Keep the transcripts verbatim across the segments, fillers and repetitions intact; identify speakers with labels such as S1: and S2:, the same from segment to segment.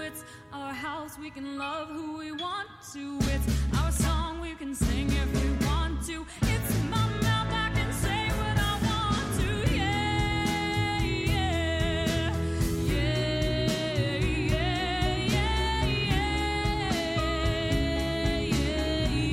S1: It's our house, we can love who we want to. It's our song, we can sing if we want to. It's my mouth, I can say what I want to. Yeah, yeah, yeah, yeah, yeah, yeah,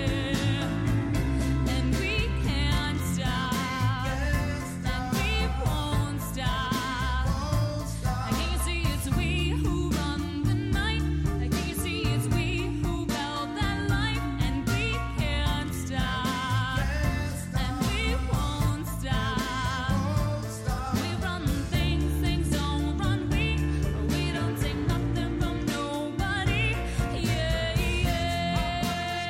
S1: yeah. And we can't stop, and we won't stop. I can't see it's we who run the night. I can't see it's we who build that life. And we can't stop, and we won't stop. We run things, things don't run we. We don't take nothing from nobody. Yeah, yeah.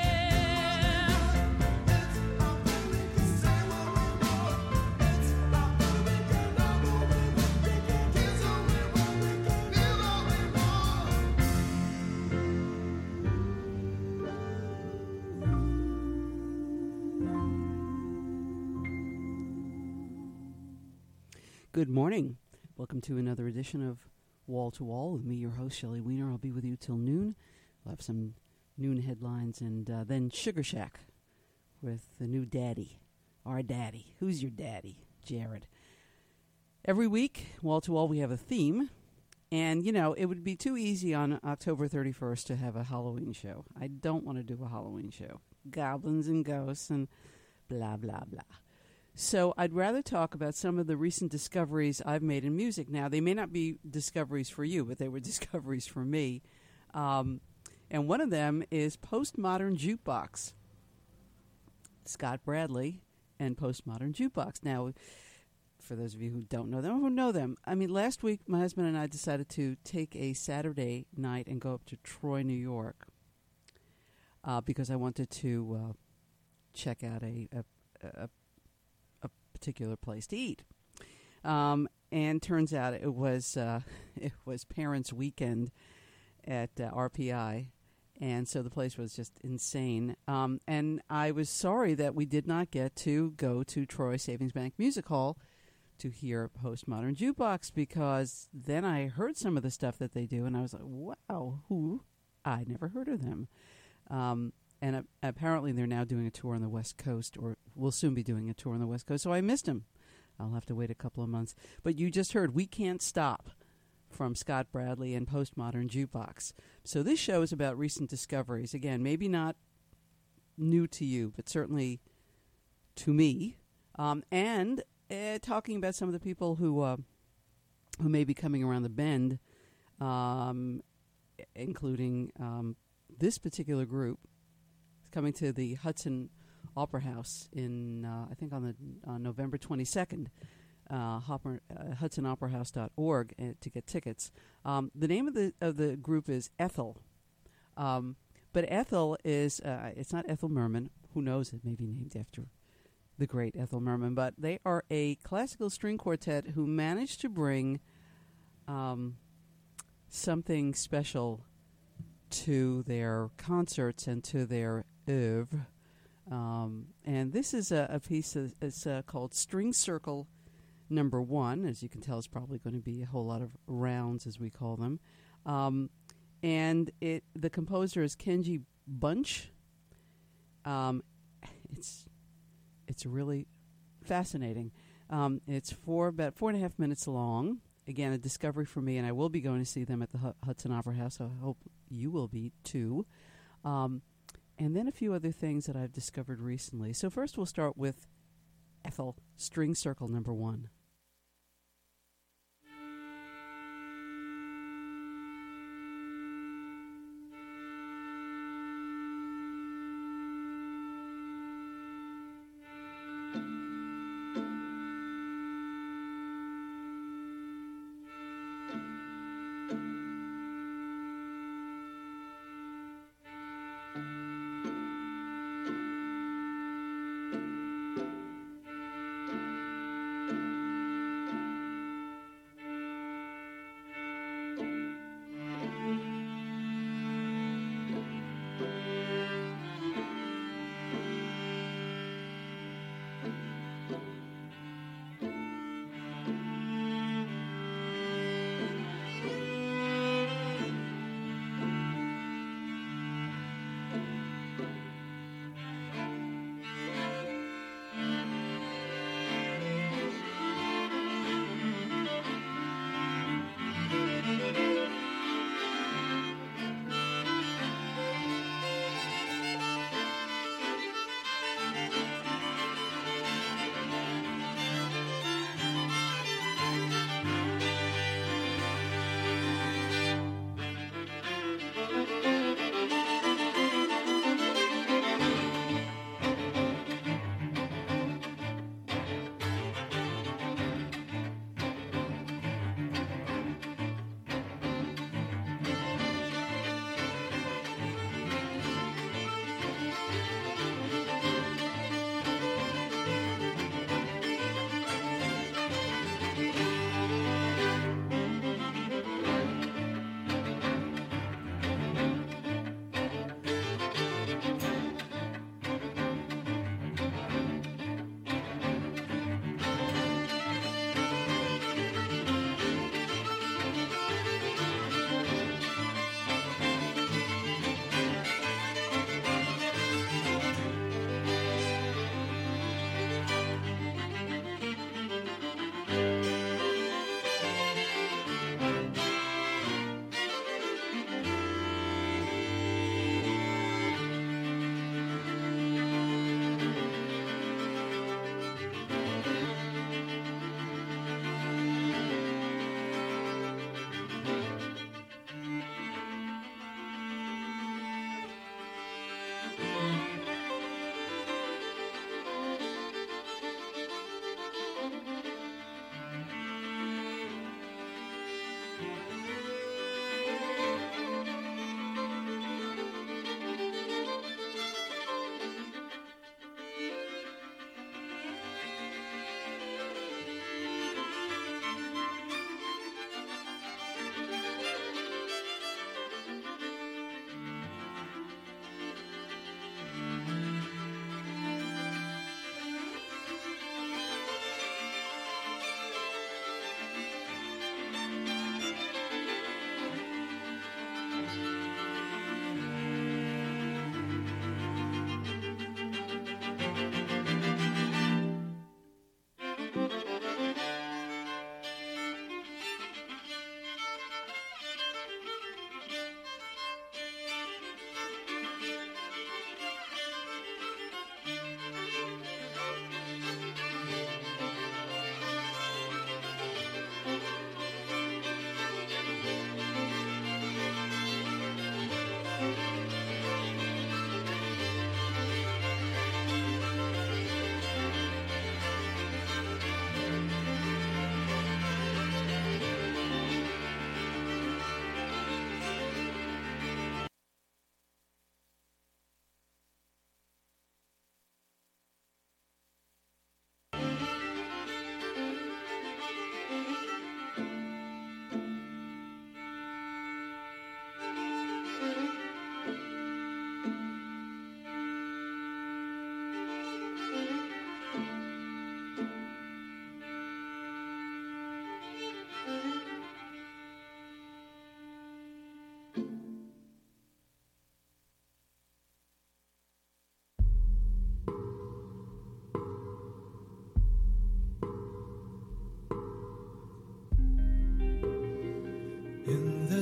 S2: Good morning. Welcome to another edition of Wall to Wall with me, your host, Shelley Wiener. I'll be with you till noon. We'll have some noon headlines and uh, then Sugar Shack with the new daddy, our daddy. Who's your daddy? Jared. Every week, Wall to Wall, we have a theme. And, you know, it would be too easy on October thirty-first to have a Halloween show. I don't want to do a Halloween show. Goblins and ghosts and blah, blah, blah. So I'd rather talk about some of the recent discoveries I've made in music. Now, they may not be discoveries for you, but they were discoveries for me. Um, and one of them is Postmodern Jukebox. Scott Bradley and Postmodern Jukebox. Now, for those of you who don't know them or who know them, I mean, last week my husband and I decided to take a Saturday night and go up to Troy, New York, uh, because I wanted to uh, check out a, a, a particular place to eat. Um, and turns out it was uh, it was Parents' Weekend at uh, R P I, and so the place was just insane. Um, and I was sorry that we did not get to go to Troy Savings Bank Music Hall to hear Postmodern Jukebox, because then I heard some of the stuff that they do, and I was like, wow, who? I never heard of them. Um, And uh, apparently they're now doing a tour on the West Coast, or will soon be doing a tour on the West Coast. So I missed him. I'll have to wait a couple of months. But you just heard We Can't Stop from Scott Bradley and Postmodern Jukebox. So this show is about recent discoveries. Again, maybe not new to you, but certainly to me. Um, and uh, talking about some of the people who uh, who may be coming around the bend, um, including um, this particular group, coming to the Hudson Opera House in, uh, I think, on the on November twenty-second, uh, Hopper, uh, hudson opera house dot org uh, to get tickets. Um, the name of the of the group is Ethel, um, but Ethel is uh, it's not Ethel Merman. Who knows? It may be named after the great Ethel Merman. But they are a classical string quartet who managed to bring um, something special to their concerts and to their oeuvre. Um, and this is a, a piece that is uh, called String Circle Number One. As you can tell, it's probably going to be a whole lot of rounds, as we call them. Um, and it the composer is Kenji Bunch. Um, it's it's really fascinating. Um, it's four about four and a half minutes long. Again, a discovery for me, and I will be going to see them at the H- Hudson Opera House. So I hope you will be too. Um, and then a few other things that I've discovered recently. So first we'll start with Ethel, String Circle Number One.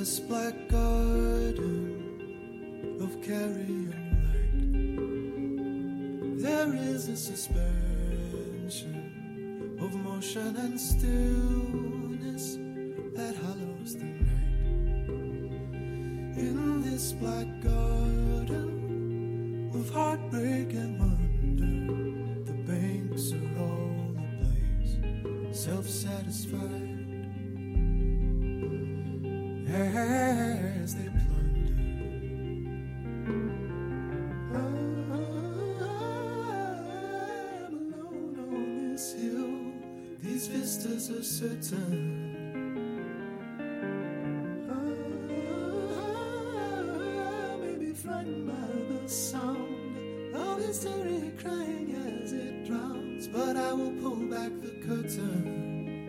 S3: this black garden of carrion light, there is a suspension of motion and stillness that hollows the night. In this black garden of heartbreak and wonder, the banks are all ablaze, self-satisfied as they plunder. I'm alone on this hill, these vistas are certain. I may be frightened by the sound of history crying as it drowns, but I will pull back the curtain.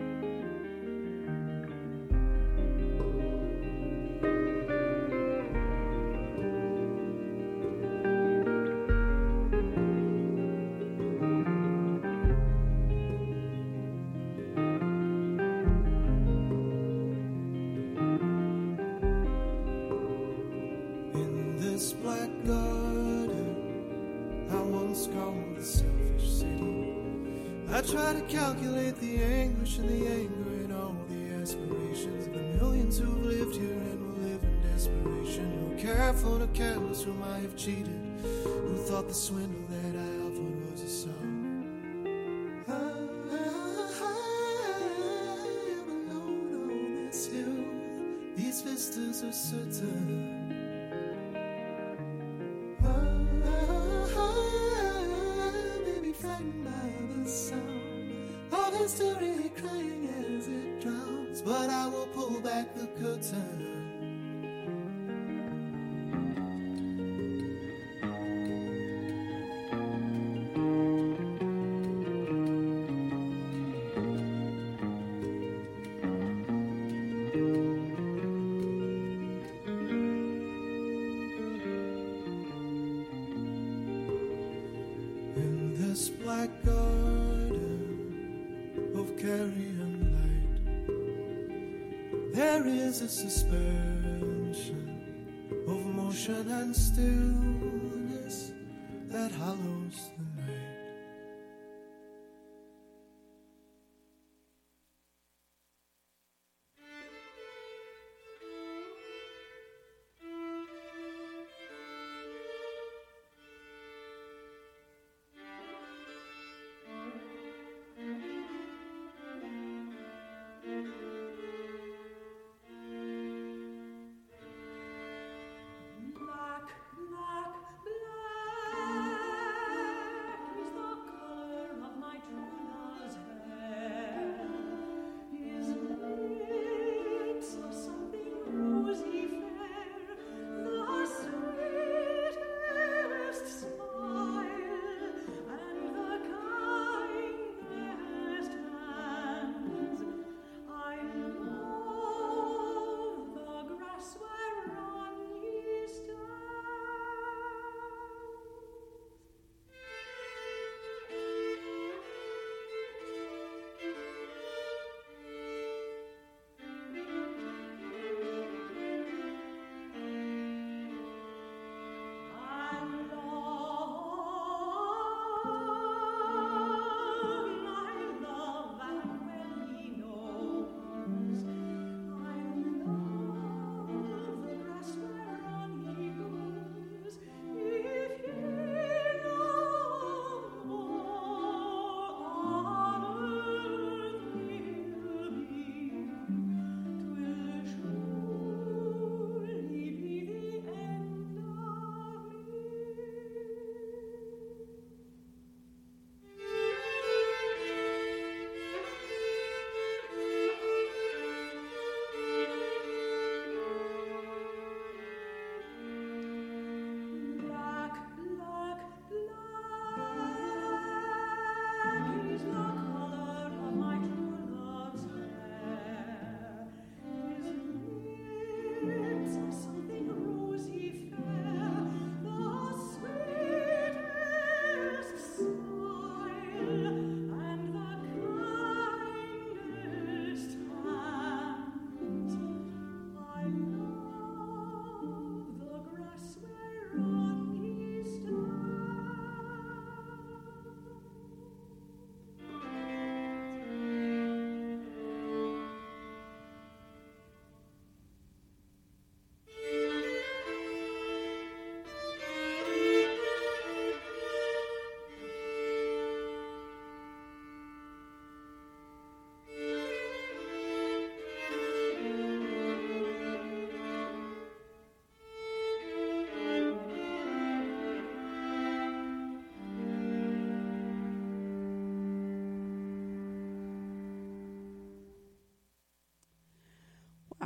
S3: Black garden I once called the selfish city. I try to calculate the anguish and the anger and all the aspirations of the millions who've lived here and will live in desperation, who are careful and careless, whom I have cheated, who thought the swindle that I offered was a song. I, I am alone on this hill, these vistas are certain. History crying as it drowns, but I will pull back the curtain. In this black garden of carrion light, there is a suspension of motion and stillness that hollows the night.
S4: Black, black, black.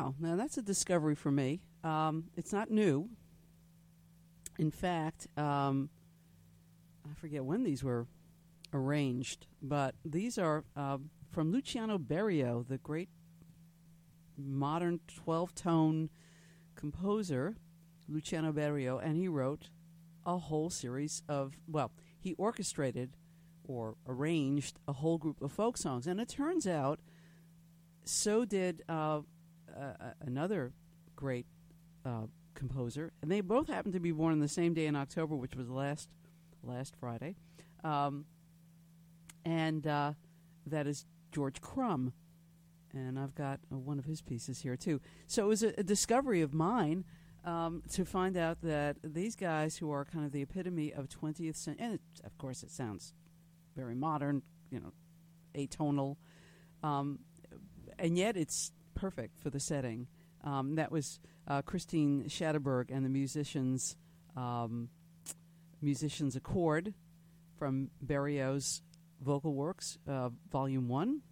S2: Wow, now that's a discovery for me. Um, it's not new. In fact, um, I forget when these were arranged, but these are uh, from Luciano Berio, the great modern twelve-tone composer, Luciano Berio, and he wrote a whole series of, well, he orchestrated or arranged a whole group of folk songs. And it turns out so did uh, uh, another great uh, composer, and they both happened to be born on the same day in October, which was last last Friday. Um, and uh, that is George Crumb. And I've got uh, one of his pieces here, too. So it was a, a discovery of mine um, to find out that these guys who are kind of the epitome of twentieth century, and it, of course it sounds very modern, you know, atonal, um, and yet it's perfect for the setting. Um, that was uh, Christine Schatterberg and the musicians, um, musicians Accord from Berio's Vocal Works, uh, Volume One.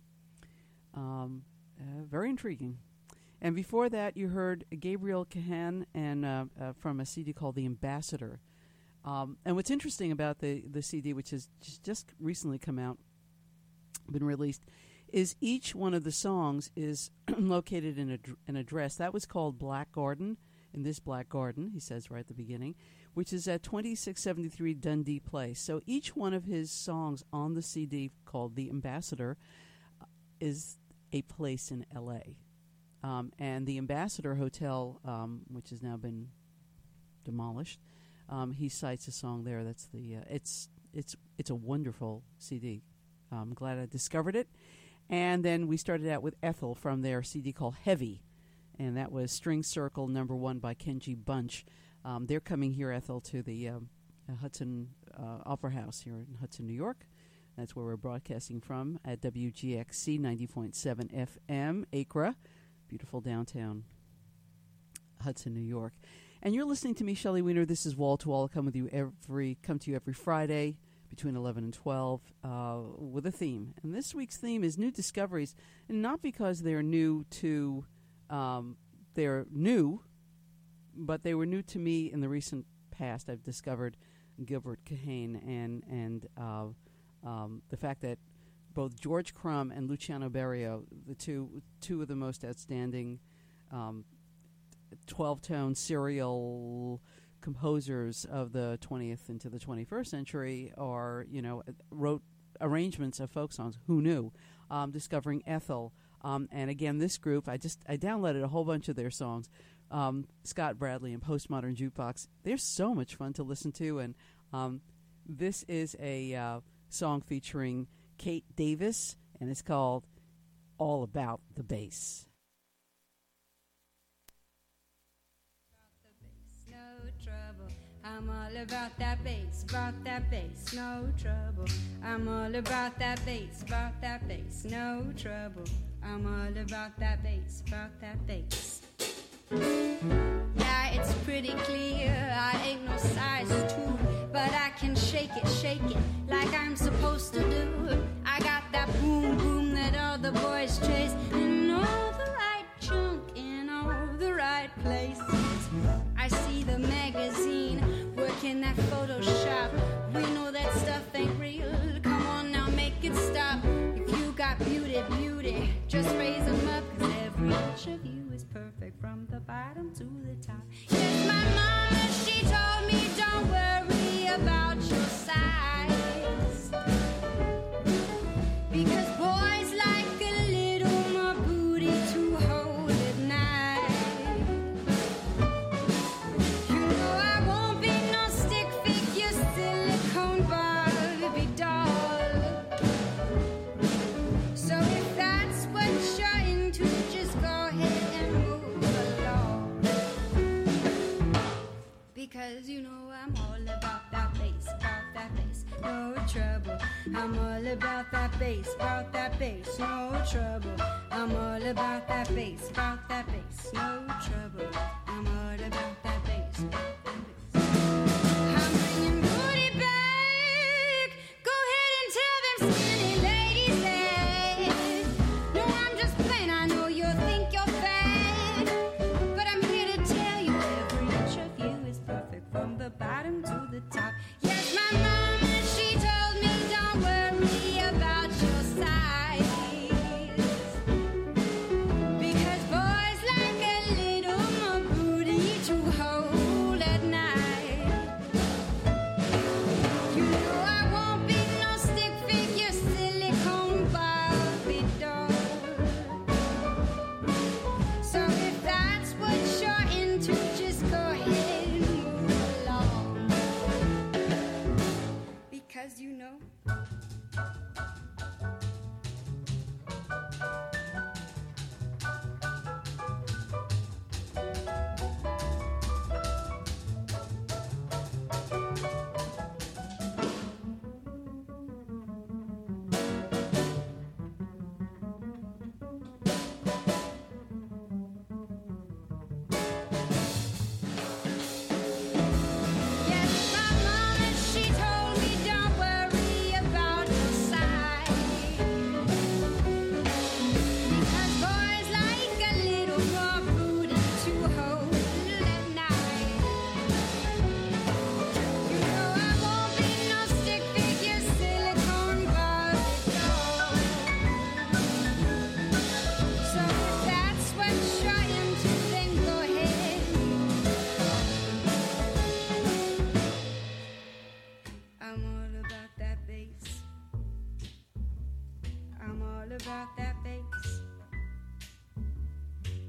S2: Um, uh, very intriguing. And before that, you heard Gabriel Kahan and uh, uh, from a C D called The Ambassador. Um, and what's interesting about the, the C D, which has just, just recently come out, been released, is each one of the songs is located in a, dr- an address. That was called Black Garden, in this Black Garden, he says right at the beginning, which is at twenty-six seventy-three Dundee Place. So each one of his songs on the C D called The Ambassador uh, is a place in L A. Um, and the Ambassador Hotel, um, which has now been demolished, um, he cites a song there. That's the uh, it's it's it's a wonderful C D. I'm glad I discovered it. And then we started out with Ethel from their C D called Heavy, and that was String Circle Number One by Kenji Bunch. Um, they're coming here, Ethel, to the um, uh, Hudson uh, Opera House here in Hudson, New York. That's where we're broadcasting from at W G X C ninety point seven F M, Acra, beautiful downtown Hudson, New York. And you're listening to me, Shelley Weiner. This is Wall to Wall. I come with you every come to you every Friday between eleven and twelve uh, with a theme. And this week's theme is new discoveries, and not because they're new to um, they're new, but they were new to me in the recent past. I've discovered Gilbert Kahane and and uh, um, the fact that both George Crumb and Luciano Berio, the two two of the most outstanding um, twelve-tone serial composers of the twentieth into the twenty-first century, are, you know, wrote arrangements of folk songs. Who knew? Um, discovering Ethel. Um, and again, this group, I just I downloaded a whole bunch of their songs. Um, Scott Bradley and Postmodern Jukebox. They're so much fun to listen to. And um, this is a uh, song featuring Kate Davis, and it's called All About the Bass.
S4: No trouble. I'm all about that bass, about that bass, no trouble. I'm all about that bass, about that bass, no trouble. I'm all about that bass, about that bass. Yeah, it's pretty clear I ain't no size two, but I can shake it, shake it like I'm supposed to do. I got that boom boom that all the boys chase, in all the right chunk, in all the right places. I see the magazine working that Photoshop. We know that stuff ain't real. Come on now, make it stop. If you got beauty, beauty, just raise them up, 'cause every inch of you is perfect from the bottom to the top. Yes, my mama, she told me don't worry about your size, because boys like a little more booty to hold at night. You know I won't be no stick figure silicone Barbie doll. So if that's what you're into, just go ahead and move along, because you know I'm all about that bass, about that bass, no trouble. I'm all about that bass, about that bass, no trouble. I'm all about that bass, about that bass, no trouble. I'm all about that bass, about that bass. I'm bringing booty back. Go ahead and tell them skinny ladies that. No, I'm just playing. I know you think you're bad.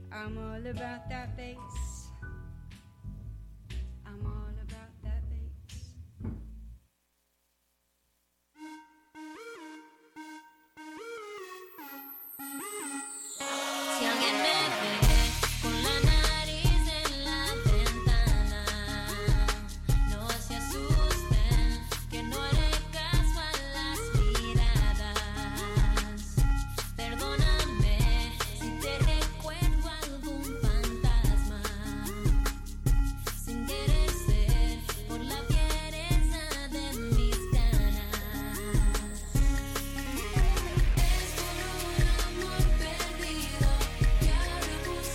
S4: I'm all about that bass. I'm all about that bass.
S1: Si alguien me ve con la nariz en la ventana, no se asusten, que no haré caso a las miradas. Perdóname si te recuerdo algún fantasma, sin querer ser por la fiereza de mis ganas. Es por un amor perdido que ahora busco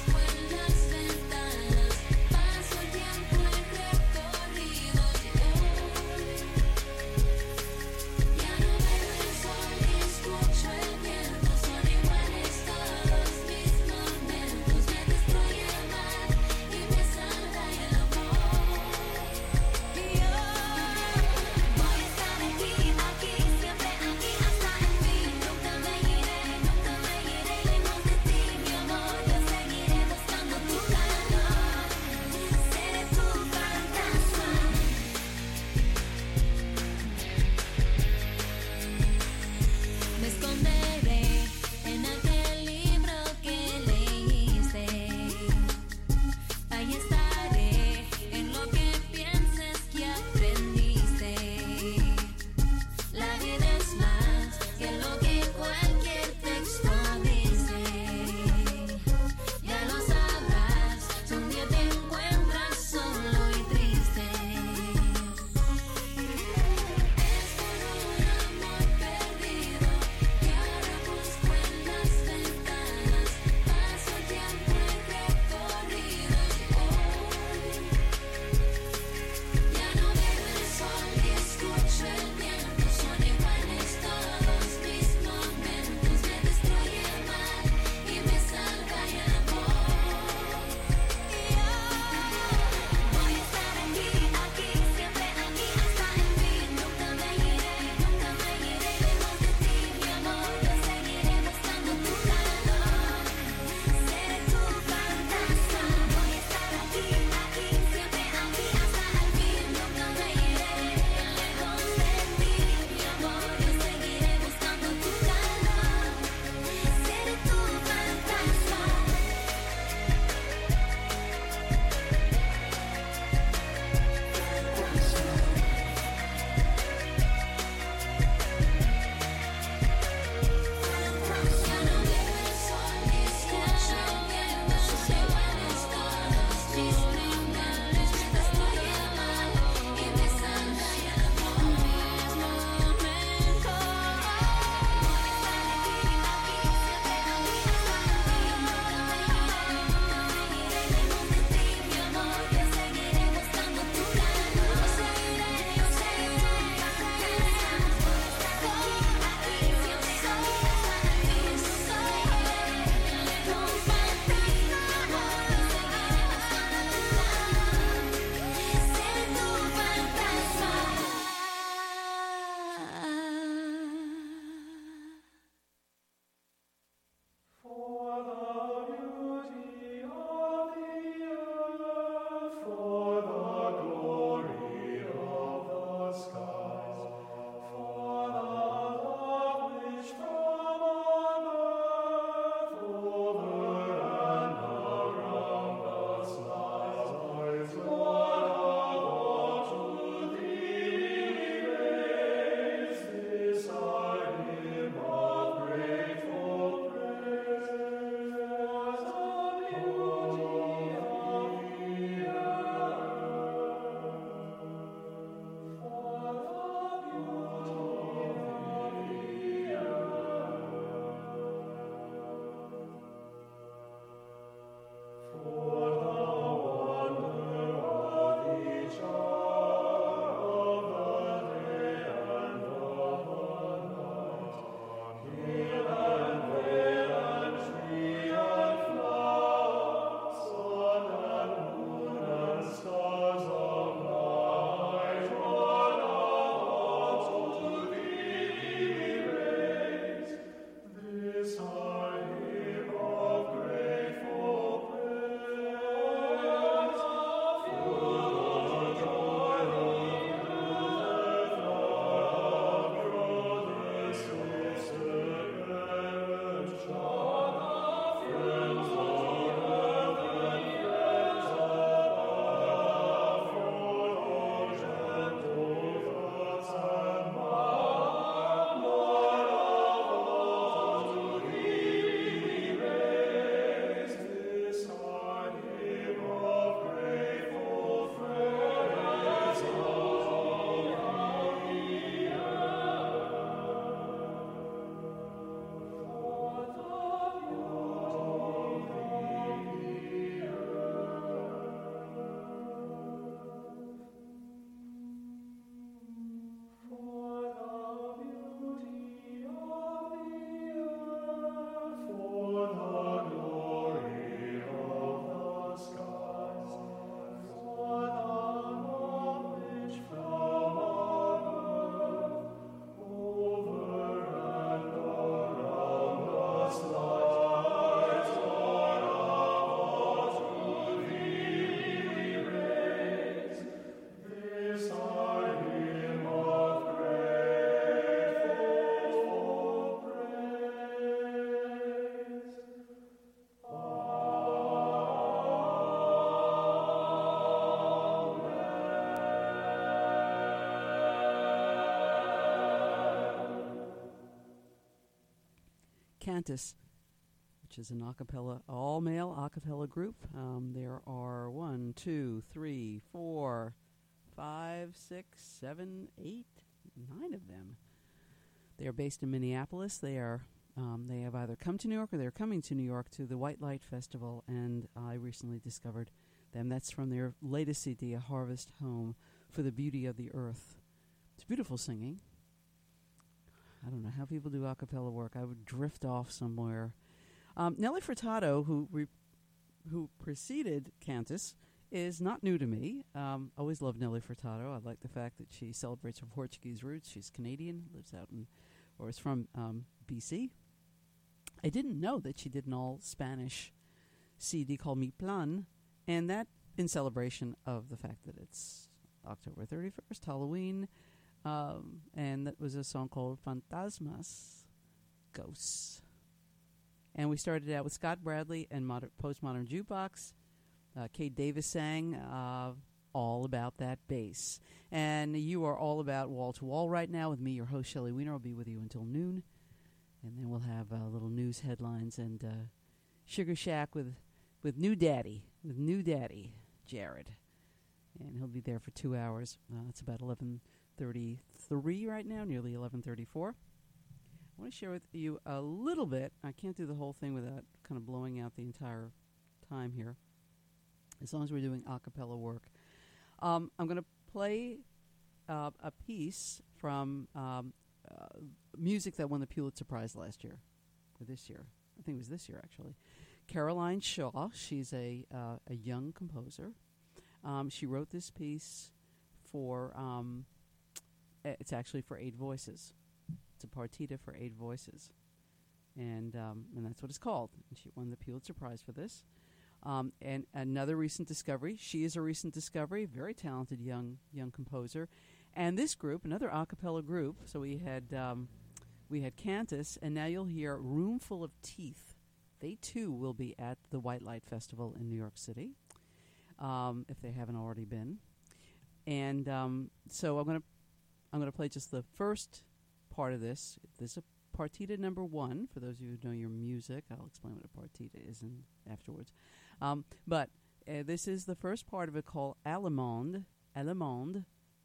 S2: Cantus, which is an a cappella, all-male a cappella group. Um, there are one, two, three, four, five, six, seven, eight, nine of them. They are based in Minneapolis. They are um, they have either come to New York or they're coming to New York to the White Light Festival, and I recently discovered them. That's from their latest C D, A Harvest Home for the Beauty of the Earth. It's beautiful singing. I don't know how people do a cappella work. I would drift off somewhere. Um, Nelly Furtado, who re- who preceded Cantus, is not new to me. Um, always loved Nelly Furtado. I like the fact that she celebrates her Portuguese roots. She's Canadian, lives out in, or is from um, B C. I didn't know that she did an all-Spanish C D called Mi Plan, and that in celebration of the fact that it's October thirty-first, Halloween, um, and that was a song called Fantasmas, Ghosts. And we started out with Scott Bradley and moder- Postmodern Jukebox. Uh, Kate Davis sang uh, all about that bass. And you are all about Wall to Wall right now with me, your host, Shelley Wiener. I'll be with you until noon. And then we'll have uh, little news headlines and uh, Sugar Shack with, with new daddy, with new daddy, Jared. And he'll be there for two hours. Uh, it's about eleven thirty-three right now, nearly eleven thirty-four. I want to share with you a little bit. I can't do the whole thing without kind of blowing out the entire time here, as long as we're doing a cappella work. Um, I'm going to play uh, a piece from um, uh, music that won the Pulitzer Prize last year, or this year. I think it was this year, actually. Caroline Shaw, she's a, uh, a young composer. Um, she wrote this piece for, um, it's actually for eight voices. It's a partita for eight voices. And um, and that's what it's called. And she won the Pulitzer Prize for this. Um, and another recent discovery. She is a recent discovery, very talented young young composer. And this group, another a cappella group. So we had um, we had Cantus, and now you'll hear Roomful of Teeth. They too will be at the White Light Festival in New York City, um, if they haven't already been. And um, so I'm gonna I'm gonna play just the first part of this. This is a partita number one. For those of you who know your music, I'll explain what a partita is in afterwards. Um, but uh, this is the first part of it called Allemande. Allemande.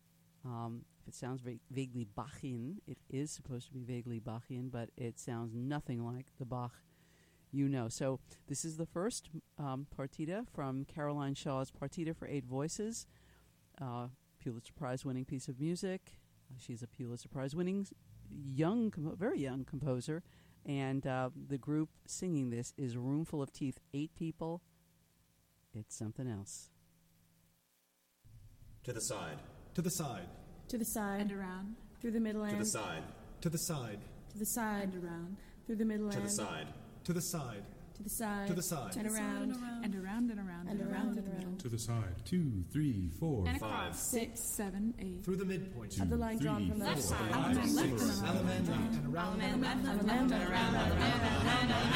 S2: Um, if it sounds va- vaguely Bachian, it is supposed to be vaguely Bachian, but it sounds nothing like the Bach you know. So this is the first um, partita from Caroline Shaw's Partita for Eight Voices, uh, Pulitzer Prize-winning piece of music. Uh, she's a Pulitzer Prize-winning young, com- very young composer, and uh, the group singing this is Roomful of Teeth. Eight people. It's something else.
S5: To the side.
S3: To the side.
S6: To the side.
S7: And around.
S6: Through the middle
S5: To
S6: and.
S5: the side.
S3: To the side.
S6: To the side.
S7: And around.
S6: Through the middle
S5: To
S6: and.
S5: the side.
S3: To the side.
S6: To the side.
S3: To the side.
S6: And around.
S7: And around and around
S6: And around and around.
S8: To the side. Two, three, four,
S7: And
S5: Five.
S7: across. Six, seven, eight.
S3: Through the midpoint.
S8: two,
S6: Of the line drawn
S8: three,
S6: from the
S8: four,
S6: left side.
S8: five,
S7: Left,
S8: six,
S7: left, and
S8: seven,
S3: Allemande and around.
S6: Allemande and around.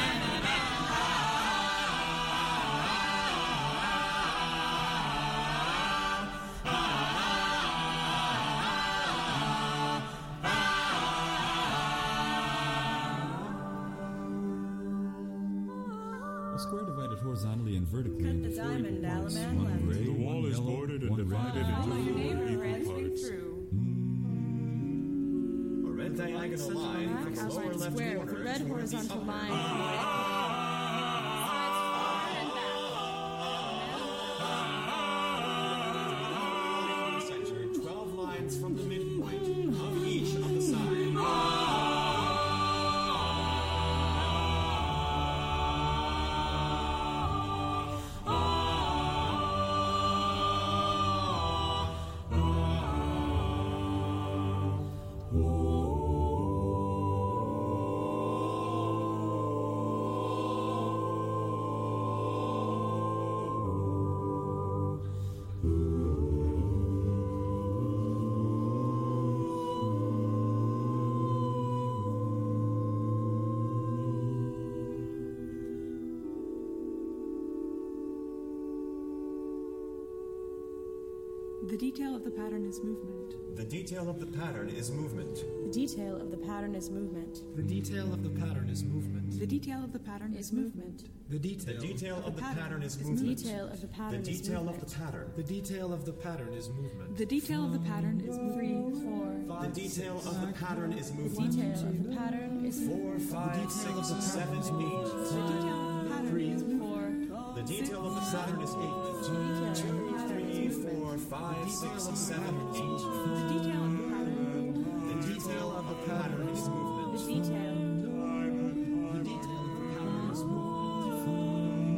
S9: A square divided horizontally and vertically
S10: Cut
S9: into
S10: the
S9: four
S10: diamond,
S9: equal parts.
S10: Allemande
S9: One
S10: left.
S9: gray,
S8: The wall
S9: one
S8: is
S9: yellow,
S8: boarded and
S9: one
S8: divided
S9: red.
S8: into
S7: Follow your
S8: four
S7: neighbor
S8: equal
S7: as we
S8: parts.
S7: through.
S5: A red diagonal line from the lower
S6: Outline
S5: left
S6: square with
S5: corner
S6: a red
S5: to the
S6: horizontal
S5: upper.
S6: line.
S5: Section, twelve lines from the midpoint of each of the sides.
S9: Oh
S7: The detail of the pattern is movement.
S5: The detail of the pattern is movement.
S6: The detail of the pattern is movement.
S3: The detail of the pattern is movement.
S7: The detail of the pattern
S6: Is
S7: is movement.
S3: The
S5: The
S3: detail.
S5: detail of the pattern is
S6: The
S5: movement.
S6: detail of the
S5: The
S6: pattern is
S5: detail of the
S6: movement.
S5: pattern.
S3: The detail of the pattern is movement.
S7: The detail of the pattern is
S6: Three,
S7: movement.
S6: four.
S5: The detail of the pattern is
S6: The
S5: movement.
S6: detail of the pattern is
S5: Four, five,
S3: detail of the
S5: six, seven,
S3: pattern is
S5: eight.
S7: The detail of the pattern is movement.
S6: four.
S5: The detail of the pattern is movement.
S6: The detail of the
S5: Two,
S6: pattern
S5: three,
S6: is movement.
S5: four, five, six, seven, eight.
S7: The detail of the pattern.
S5: The detail of the pattern is
S6: The
S5: movement.
S6: detail.
S3: The detail of the pattern is movement.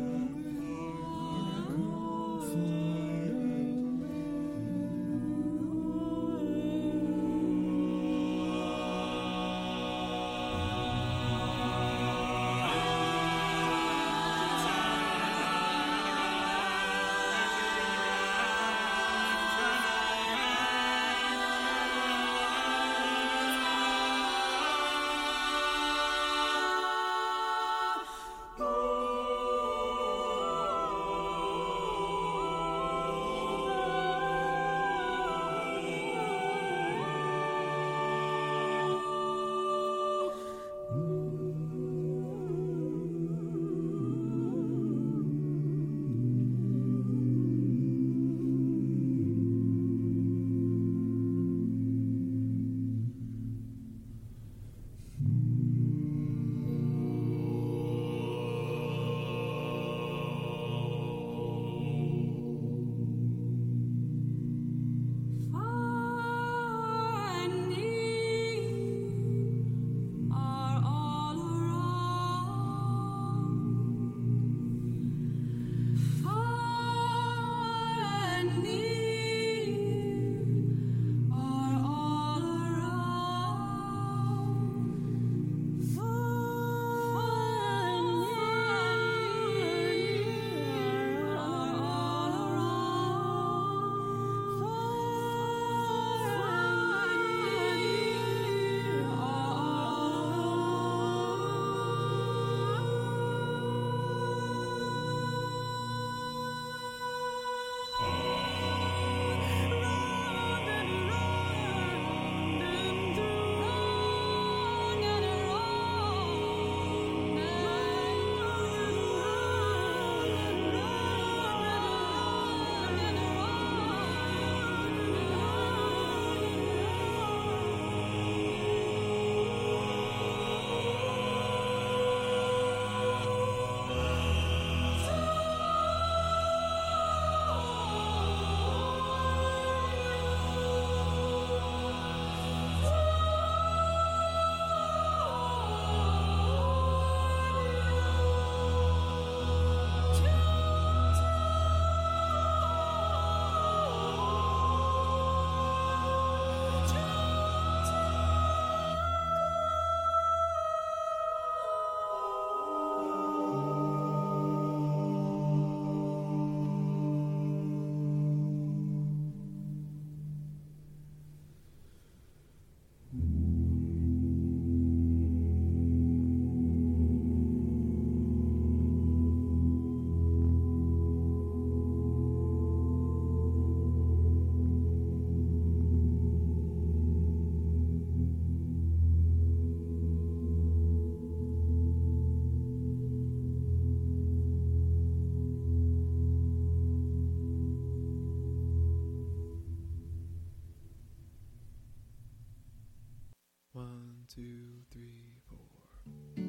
S3: One, two, three, four.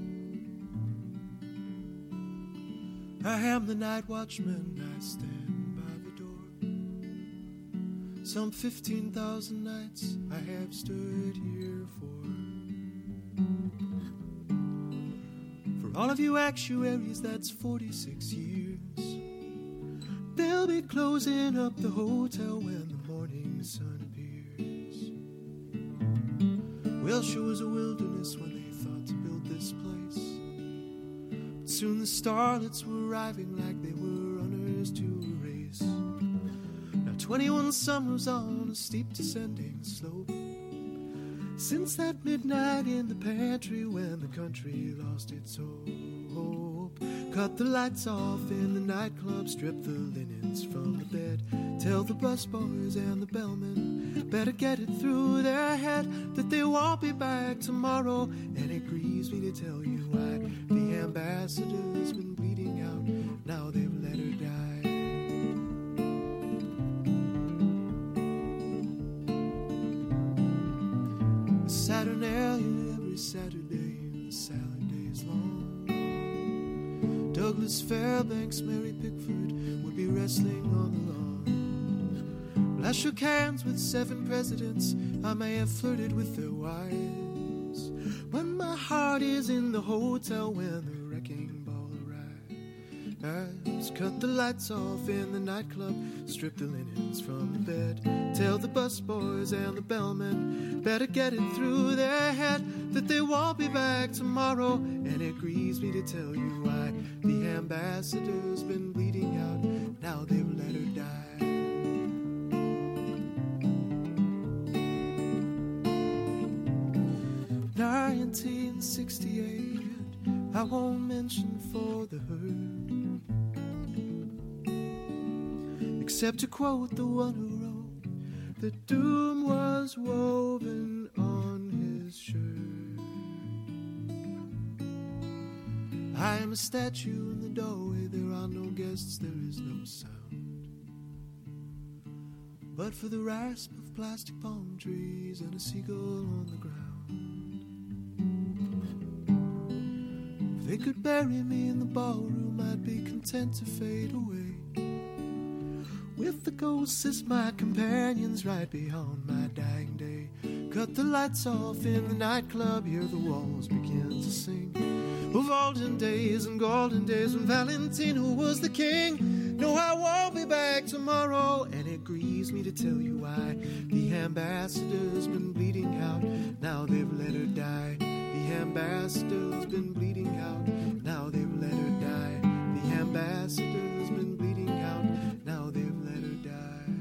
S3: I am the night watchman, I stand by the door. Some fifteen thousand nights I have stood here for. For all of you actuaries, that's forty-six years. They'll be closing up the hotel when the morning sun appears. Welsh was a wilderness when they thought to build this place. But soon the starlets were arriving like they were runners to a race. Now twenty-one summers on a steep descending slope, since that midnight in the pantry when the country lost its hope. rope. Cut the lights off in the nightclub, strip the linens from the bed. Tell the busboys and the bellmen better get it through their head that they won't be back tomorrow. And it grieves me to tell you why the ambassador's been bleeding out. Now they've let her die. Saturnalia every Saturday, the salad days long. Douglas Fairbanks, Mary Pickford would be wrestling on the lawn. Well, I shook hands with seven presidents, I may have flirted with their wives. When my heart is in the hotel when the wrecking ball arrives. Cut the lights off in the nightclub, strip the linens from the bed. Tell the busboys and the bellmen better get it through their head that they won't be back tomorrow. And it grieves me to tell you why the ambassador's been bleeding out. Now they've let her die. nineteen sixty-eight, I won't mention for the herd, except to quote the one who wrote that doom was woven on his shirt. I am a statue in the doorway, there are no guests, there is no sound, but for the rasp of plastic palm trees and a seagull on the ground. If they could bury me in the ballroom, I'd be content to fade away, with the ghosts as my companions right beyond my dying day. Cut the lights off in the nightclub, hear the walls begin to sing of olden days and golden days when Valentino was the king. No, I won't be back tomorrow, and it grieves me to tell you why the ambassador's been bleeding out. Now they've let her die. The ambassador's been bleeding out. Now they've let her die. The ambassador's been bleeding out. Now they've let her die.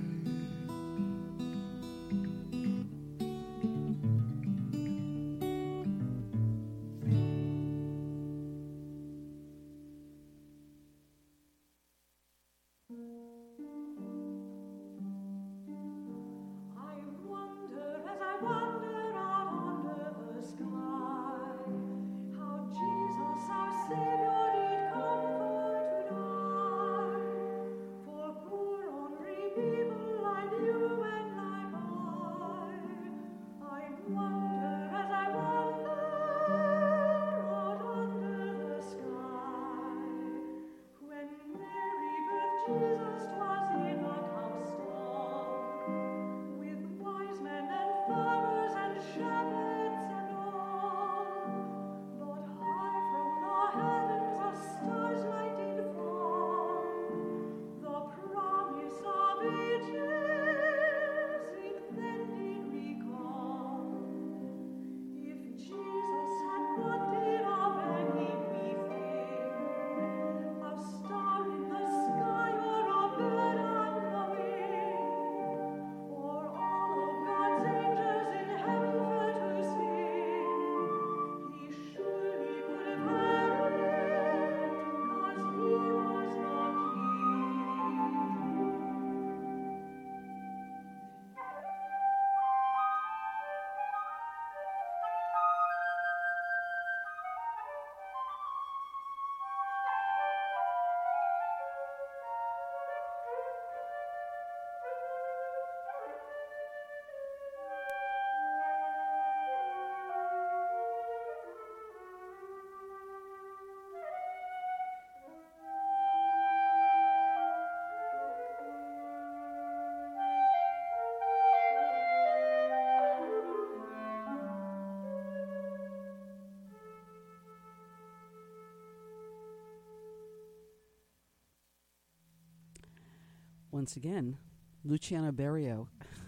S2: Once again, Luciano Berio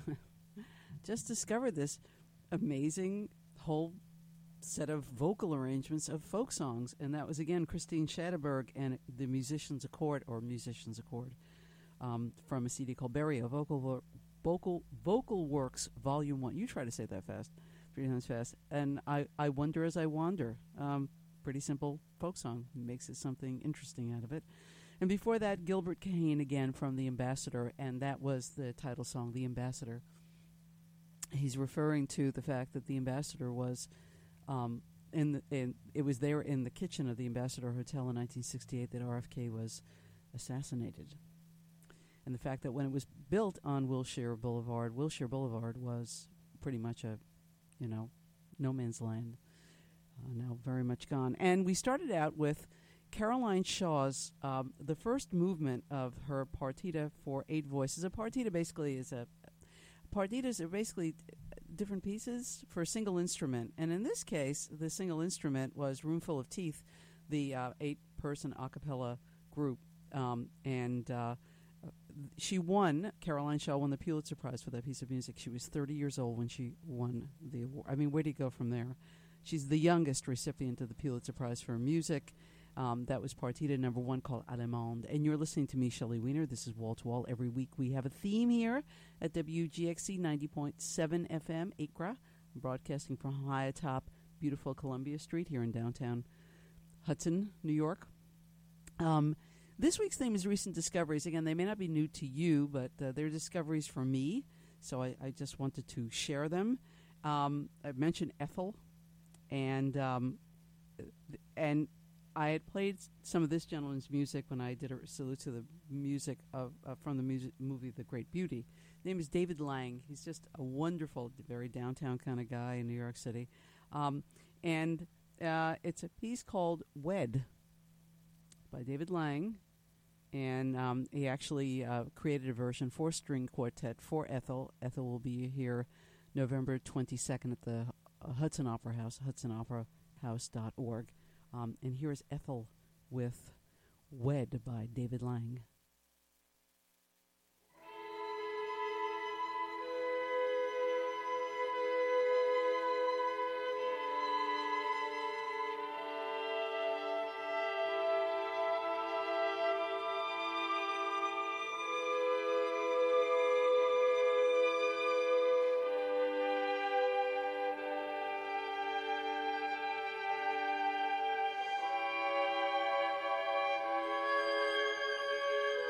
S2: just discovered this amazing whole set of vocal arrangements of folk songs, and that was again Christine Schatterberg and the Musicians Accord, or Musicians Accord, um, from a C D called Berio Vocal Vo- Vocal Vocal Works Volume One. You try to say that fast, three times fast. And I, I wonder as I wander. Um, pretty simple folk song. He makes it something interesting out of it. And before that, Gilbert Kahane again from The Ambassador, and that was the title song, The Ambassador. He's referring to the fact that the Ambassador was um, in, the, in it was there in the kitchen of the Ambassador Hotel in nineteen sixty-eight that R F K was assassinated. And the fact that when it was built on Wilshire Boulevard, Wilshire Boulevard was pretty much a, you know, no man's land, uh, now very much gone. And we started out with Caroline Shaw's, um, the first movement of her partita for eight voices. A partita basically is a, partitas are basically different pieces for a single instrument. And in this case, the single instrument was Roomful of Teeth, the uh, eight-person a cappella group. Um, and uh, she won, Caroline Shaw won the Pulitzer Prize for that piece of music. She was thirty years old when she won the award. I mean, where do you go from there? She's the youngest recipient of the Pulitzer Prize for music. Um, that was partita number one called Allemande. And you're listening to me, Shelley Wiener. This is Wall to Wall. Every week we have a theme here at W G X C ninety point seven F M, Acra, broadcasting from high atop beautiful Columbia Street here in downtown Hudson, New York. Um, this week's theme is recent discoveries. Again, they may not be new to you, but uh, they're discoveries for me, so I, I just wanted to share them. Um, I mentioned Ethel, and um, and I had played some of this gentleman's music when I did a salute to the music of uh, from the music movie The Great Beauty. His name is David Lang. He's just a wonderful, very downtown kind of guy in New York City. Um, and uh, it's a piece called Wed by David Lang. And um, he actually uh, created a version, four-string quartet for Ethel. Ethel will be here November twenty-second at the uh, Hudson Opera House, hudson opera house dot org. Um, and here is Ethel with Wed by David Lang.
S3: Thank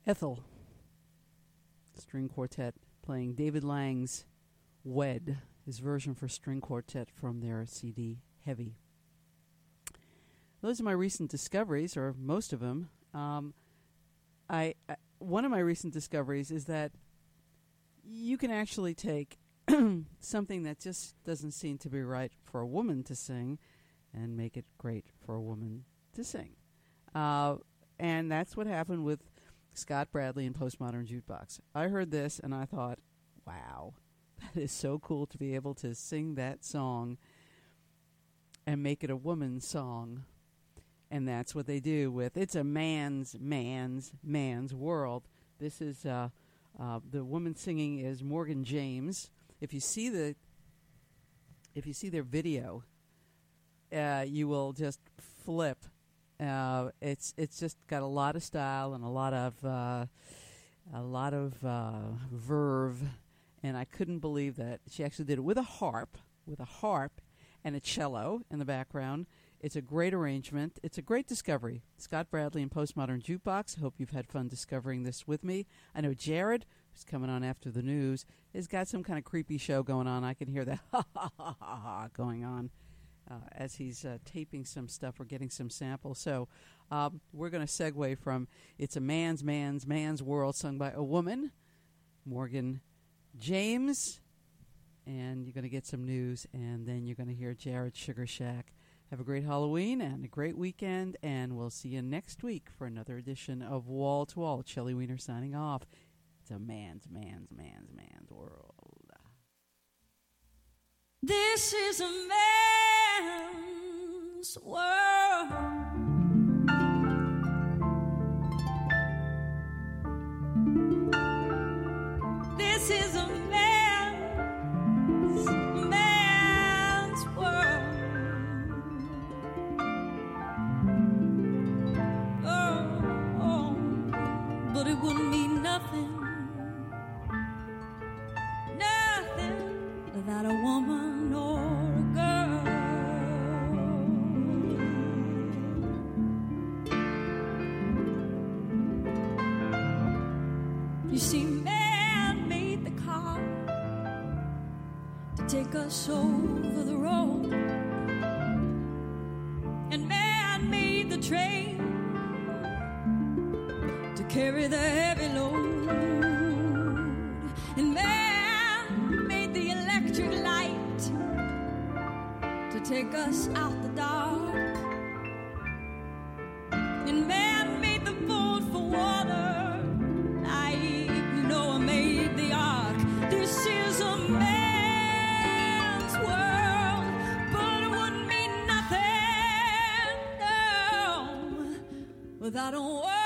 S2: Ethel string quartet playing David Lang's Wed, his version for string quartet from their C D Heavy. Those are my recent discoveries, or most of them. Um, I, I one of my recent discoveries is that you can actually take something that just doesn't seem to be right for a woman to sing and make it great for a woman to sing. Uh, and that's what happened with Scott Bradley and Postmodern Jukebox. I heard this and I thought, wow, that is so cool to be able to sing that song and make it a woman's song. And that's what they do with It's a Man's, Man's, Man's World. This is, uh, uh, the woman singing is Morgan James. If you see the, if you see their video, uh, you will just flip. Uh, it's it's just got a lot of style and a lot of uh, a lot of uh, verve, and I couldn't believe that she actually did it with a harp, with a harp and a cello in the background. It's a great arrangement. It's a great discovery. Scott Bradley and Postmodern Jukebox. I hope you've had fun discovering this with me. I know Jared, who's coming on after the news, has got some kind of creepy show going on. I can hear that ha ha ha ha ha going on. Uh, as he's uh, taping some stuff or getting some samples. So um, we're going to segue from It's a Man's, Man's, Man's World, sung by a woman, Morgan James. And you're going to get some news, and then you're going to hear Jared Sugar Shack. Have a great Halloween and a great weekend, and we'll see you next week for another edition of Wall to Wall. Shelley Wiener signing off. It's a man's, man's, man's, man's world.
S1: This is a man's world. This is a man's, man's world. Oh, oh, but it wouldn't mean nothing, nothing without a woman. See, man made the car to take us over the road, and man made the train to carry the heavy load, and man made the electric light to take us out the dark, and man made the boat for water. This is a man's world, but it wouldn't mean nothing, no, without a word.